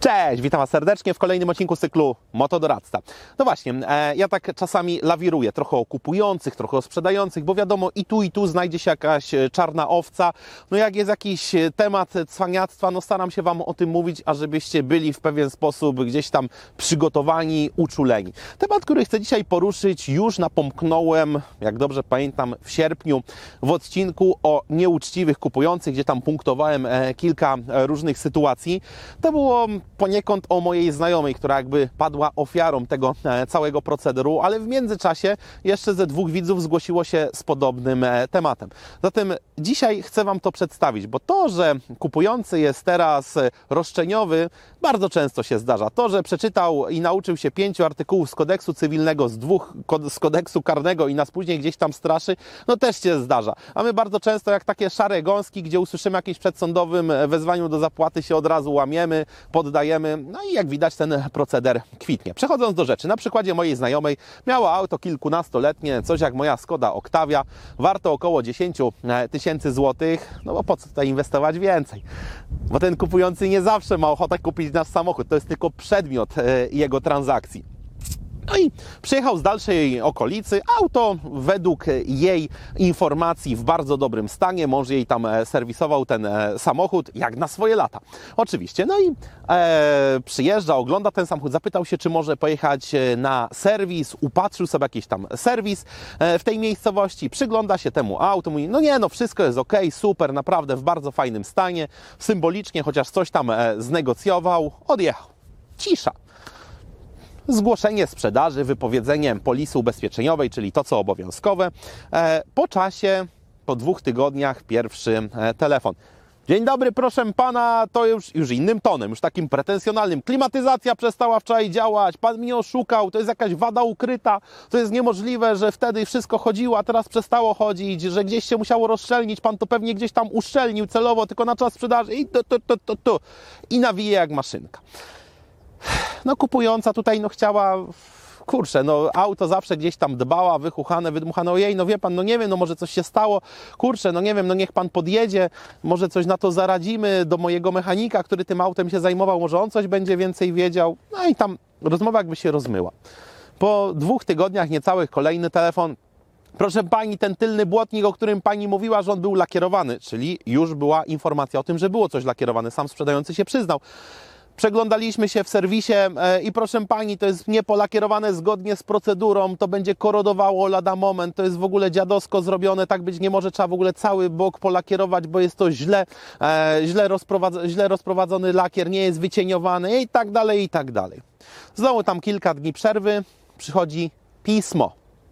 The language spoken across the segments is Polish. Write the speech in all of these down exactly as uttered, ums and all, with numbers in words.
Cześć, witam Was serdecznie w kolejnym odcinku z cyklu Motodoradca. No właśnie, e, ja tak czasami lawiruję, trochę o kupujących, trochę o sprzedających, bo wiadomo, i tu, i tu znajdzie się jakaś czarna owca. No jak jest jakiś temat cwaniactwa, no staram się Wam o tym mówić, ażebyście byli w pewien sposób gdzieś tam przygotowani, uczuleni. Temat, który chcę dzisiaj poruszyć, już napomknąłem, jak dobrze pamiętam, w sierpniu w odcinku o nieuczciwych kupujących, gdzie tam punktowałem e, kilka różnych sytuacji. To było poniekąd o mojej znajomej, która jakby padła ofiarą tego całego procederu, ale w międzyczasie jeszcze ze dwóch widzów zgłosiło się z podobnym tematem. Zatem dzisiaj chcę Wam to przedstawić, bo to, że kupujący jest teraz roszczeniowy, bardzo często się zdarza. To, że przeczytał i nauczył się pięciu artykułów z kodeksu cywilnego, z dwóch z kodeksu karnego i nas później gdzieś tam straszy, no też się zdarza. A my bardzo często jak takie szare gąski, gdzie usłyszymy jakimś przedsądowym wezwaniu do zapłaty, się od razu łamiemy, poddajemy, no i jak widać ten proceder kwitnie. Przechodząc do rzeczy, na przykładzie mojej znajomej miała auto kilkunastoletnie, coś jak moja Skoda Octavia, warto około dziesięć tysięcy złotych, no bo po co tutaj inwestować więcej? Bo ten kupujący nie zawsze ma ochotę kupić nasz samochód, to jest tylko przedmiot jego transakcji. No i przyjechał z dalszej okolicy, auto według jej informacji w bardzo dobrym stanie, mąż jej tam serwisował ten samochód jak na swoje lata. Oczywiście, no i e, przyjeżdża, ogląda ten samochód, zapytał się, czy może pojechać na serwis, upatrzył sobie jakiś tam serwis w tej miejscowości, przygląda się temu autu, mówi, no nie, no wszystko jest ok, super, naprawdę w bardzo fajnym stanie, symbolicznie, chociaż coś tam znegocjował, odjechał. Cisza. Zgłoszenie sprzedaży, wypowiedzenie polisy ubezpieczeniowej, czyli to, co obowiązkowe. Po czasie, po dwóch tygodniach, pierwszy telefon. Dzień dobry, proszę Pana, to już, już innym tonem, już takim pretensjonalnym. Klimatyzacja przestała wczoraj działać, Pan mnie oszukał, to jest jakaś wada ukryta, to jest niemożliwe, że wtedy wszystko chodziło, a teraz przestało chodzić, że gdzieś się musiało rozszczelnić, Pan to pewnie gdzieś tam uszczelnił celowo, tylko na czas sprzedaży i tu, tu, tu, tu, tu. I nawije jak maszynka. No kupująca tutaj no chciała, kurczę, no auto zawsze gdzieś tam dbała, wychuchane, wydmuchane, ojej, no wie Pan, no nie wiem, no może coś się stało, kurczę, no nie wiem, no niech Pan podjedzie, może coś na to zaradzimy do mojego mechanika, który tym autem się zajmował, może on coś będzie więcej wiedział, no i tam rozmowa jakby się rozmyła. Po dwóch tygodniach niecałych kolejny telefon. Proszę Pani, ten tylny błotnik, o którym Pani mówiła, że on był lakierowany, czyli już była informacja o tym, że było coś lakierowane, sam sprzedający się przyznał. Przeglądaliśmy się w serwisie i proszę Pani, to jest niepolakierowane zgodnie z procedurą, to będzie korodowało lada moment, to jest w ogóle dziadowsko zrobione, tak być nie może, trzeba w ogóle cały bok polakierować, bo jest to źle, e, źle, rozprowadz- źle rozprowadzony lakier, nie jest wycieniowany i tak dalej, i tak dalej. Znowu tam kilka dni przerwy, przychodzi pismo,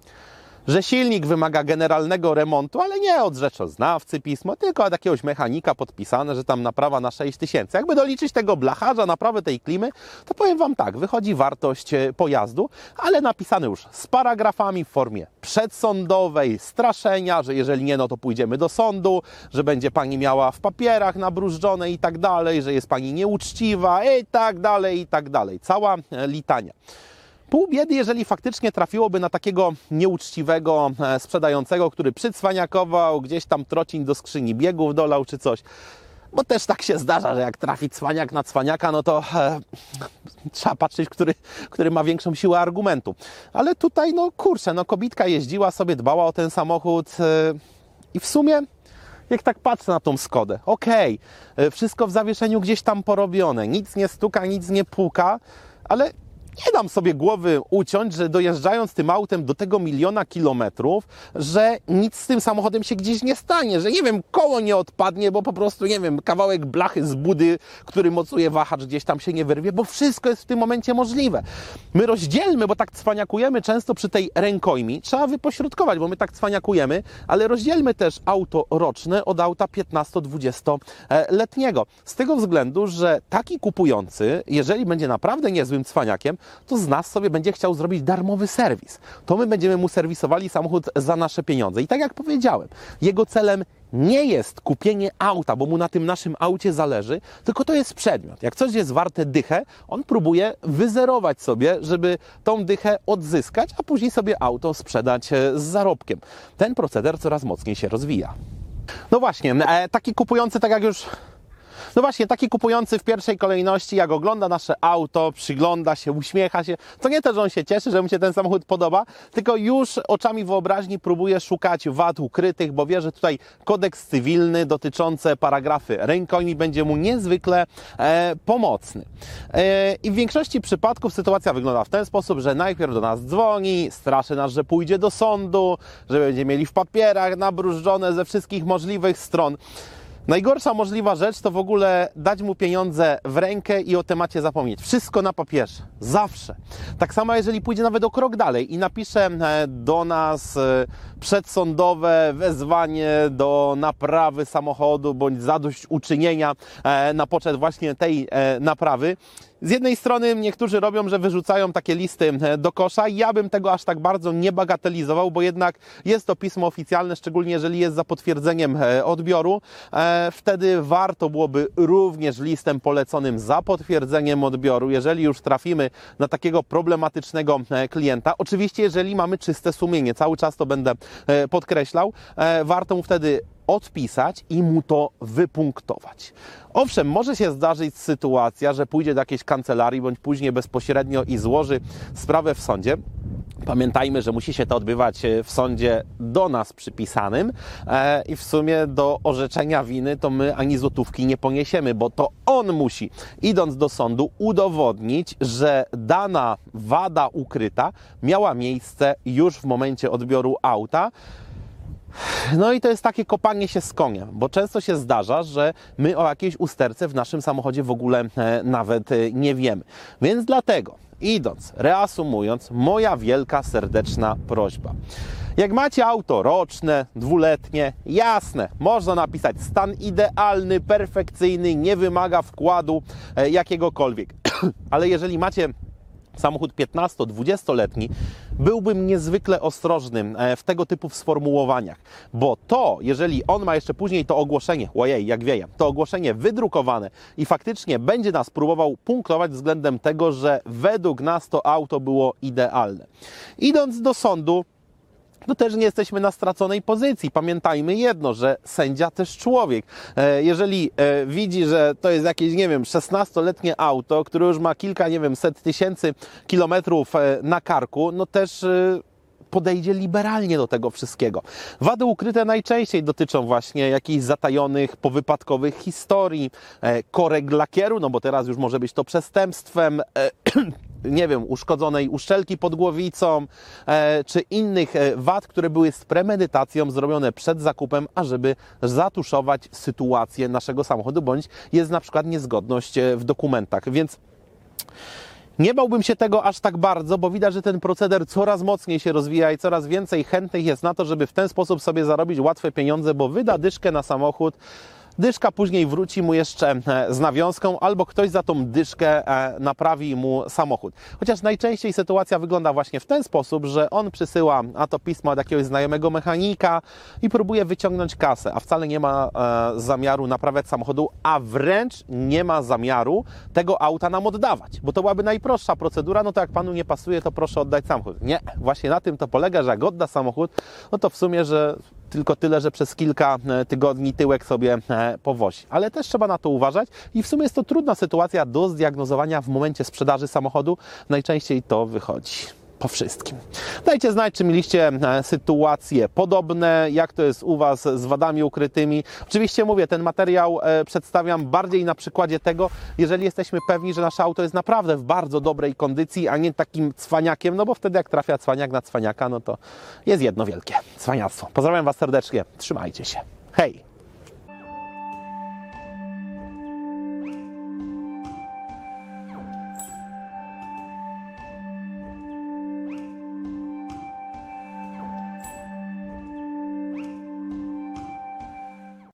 że silnik wymaga generalnego remontu, ale nie od rzeczoznawcy pismo, tylko od jakiegoś mechanika podpisane, że tam naprawa na sześć tysięcy. Jakby doliczyć tego blacharza, naprawę tej klimy, to powiem Wam tak, wychodzi wartość pojazdu, ale napisane już z paragrafami w formie przedsądowej, straszenia, że jeżeli nie, no to pójdziemy do sądu, że będzie Pani miała w papierach nabrużdżone i tak dalej, że jest Pani nieuczciwa i tak dalej, i tak dalej. Cała litania. Pół biedy, jeżeli faktycznie trafiłoby na takiego nieuczciwego sprzedającego, który przycwaniakował, gdzieś tam trocin do skrzyni biegów dolał czy coś. Bo też tak się zdarza, że jak trafi cwaniak na cwaniaka, no to e, trzeba patrzeć, który, który ma większą siłę argumentu. Ale tutaj, no kurczę, no kobitka jeździła sobie, dbała o ten samochód e, i w sumie, jak tak patrzę na tą Skodę, okej, okay, wszystko w zawieszeniu gdzieś tam porobione, nic nie stuka, nic nie puka, ale nie dam sobie głowy uciąć, że dojeżdżając tym autem do tego miliona kilometrów, że nic z tym samochodem się gdzieś nie stanie, że nie wiem, koło nie odpadnie, bo po prostu, nie wiem, kawałek blachy z budy, który mocuje wahacz, gdzieś tam się nie wyrwie, bo wszystko jest w tym momencie możliwe. My rozdzielmy, bo tak cwaniakujemy często przy tej rękojmi, trzeba wypośrodkować, bo my tak cwaniakujemy, ale rozdzielmy też auto roczne od auta piętnasto-dwudziestoletniego. Z tego względu, że taki kupujący, jeżeli będzie naprawdę niezłym cwaniakiem, to z nas sobie będzie chciał zrobić darmowy serwis. To my będziemy mu serwisowali samochód za nasze pieniądze. I tak jak powiedziałem, jego celem nie jest kupienie auta, bo mu na tym naszym aucie zależy, tylko to jest przedmiot. Jak coś jest warte dychę, on próbuje wyzerować sobie, żeby tą dychę odzyskać, a później sobie auto sprzedać z zarobkiem. Ten proceder coraz mocniej się rozwija. No właśnie, taki kupujący, tak jak już No właśnie, taki kupujący w pierwszej kolejności, jak ogląda nasze auto, przygląda się, uśmiecha się, to nie to, że on się cieszy, że mu się ten samochód podoba, tylko już oczami wyobraźni próbuje szukać wad ukrytych, bo wie, że tutaj kodeks cywilny dotyczący paragrafy rękojmi będzie mu niezwykle e, pomocny. E, I w większości przypadków sytuacja wygląda w ten sposób, że najpierw do nas dzwoni, straszy nas, że pójdzie do sądu, że będzie mieli w papierach nabrużdżone ze wszystkich możliwych stron. Najgorsza możliwa rzecz to w ogóle dać mu pieniądze w rękę i o temacie zapomnieć. Wszystko na papierze. Zawsze. Tak samo jeżeli pójdzie nawet o krok dalej i napisze do nas przedsądowe wezwanie do naprawy samochodu bądź zadośćuczynienia na poczet właśnie tej naprawy. Z jednej strony niektórzy robią, że wyrzucają takie listy do kosza. Ja bym tego aż tak bardzo nie bagatelizował, bo jednak jest to pismo oficjalne, szczególnie jeżeli jest za potwierdzeniem odbioru. Wtedy warto byłoby również listem poleconym za potwierdzeniem odbioru, jeżeli już trafimy na takiego problematycznego klienta. Oczywiście, jeżeli mamy czyste sumienie, cały czas to będę podkreślał, warto mu wtedy odpisać i mu to wypunktować. Owszem, może się zdarzyć sytuacja, że pójdzie do jakiejś kancelarii bądź później bezpośrednio i złoży sprawę w sądzie. Pamiętajmy, że musi się to odbywać w sądzie do nas przypisanym e, i w sumie do orzeczenia winy to my ani złotówki nie poniesiemy, bo to on musi, idąc do sądu, udowodnić, że dana wada ukryta miała miejsce już w momencie odbioru auta. No i to jest takie kopanie się z konia, bo często się zdarza, że my o jakiejś usterce w naszym samochodzie w ogóle e, nawet e, nie wiemy. Więc dlatego, idąc, reasumując, moja wielka, serdeczna prośba. Jak macie auto roczne, dwuletnie, jasne, można napisać stan idealny, perfekcyjny, nie wymaga wkładu e, jakiegokolwiek. Ale jeżeli macie samochód piętnasto-dwudziestoletni, byłbym niezwykle ostrożny w tego typu sformułowaniach, bo to, jeżeli on ma jeszcze później to ogłoszenie, ojej, jak wieje, to ogłoszenie wydrukowane i faktycznie będzie nas próbował punktować względem tego, że według nas to auto było idealne. Idąc do sądu, no też nie jesteśmy na straconej pozycji. Pamiętajmy jedno, że sędzia też człowiek. Jeżeli widzi, że to jest jakieś, nie wiem, szesnastoletnie auto, które już ma kilka, nie wiem, set tysięcy kilometrów na karku, no też podejdzie liberalnie do tego wszystkiego. Wady ukryte najczęściej dotyczą właśnie jakichś zatajonych, powypadkowych historii, korek lakieru, no bo teraz już może być to przestępstwem, nie wiem, uszkodzonej uszczelki pod głowicą, e, czy innych e, wad, które były z premedytacją zrobione przed zakupem, ażeby zatuszować sytuację naszego samochodu, bądź jest na przykład niezgodność w dokumentach. Więc nie bałbym się tego aż tak bardzo, bo widać, że ten proceder coraz mocniej się rozwija i coraz więcej chętnych jest na to, żeby w ten sposób sobie zarobić łatwe pieniądze, bo wyda dyszkę na samochód, dyszka później wróci mu jeszcze z nawiązką, albo ktoś za tą dyszkę naprawi mu samochód. Chociaż najczęściej sytuacja wygląda właśnie w ten sposób, że on przysyła a to pismo od jakiegoś znajomego mechanika i próbuje wyciągnąć kasę, a wcale nie ma e, zamiaru naprawiać samochodu, a wręcz nie ma zamiaru tego auta nam oddawać, bo to byłaby najprostsza procedura, no to jak panu nie pasuje, to proszę oddać samochód. Nie, właśnie na tym to polega, że jak odda samochód, no to w sumie, że tylko tyle, że przez kilka tygodni tyłek sobie powozi. Ale też trzeba na to uważać i w sumie jest to trudna sytuacja do zdiagnozowania w momencie sprzedaży samochodu. Najczęściej to wychodzi po wszystkim. Dajcie znać, czy mieliście sytuacje podobne, jak to jest u Was z wadami ukrytymi. Oczywiście mówię, ten materiał przedstawiam bardziej na przykładzie tego, jeżeli jesteśmy pewni, że nasze auto jest naprawdę w bardzo dobrej kondycji, a nie takim cwaniakiem, no bo wtedy jak trafia cwaniak na cwaniaka, no to jest jedno wielkie cwaniactwo. Pozdrawiam Was serdecznie, trzymajcie się. Hej!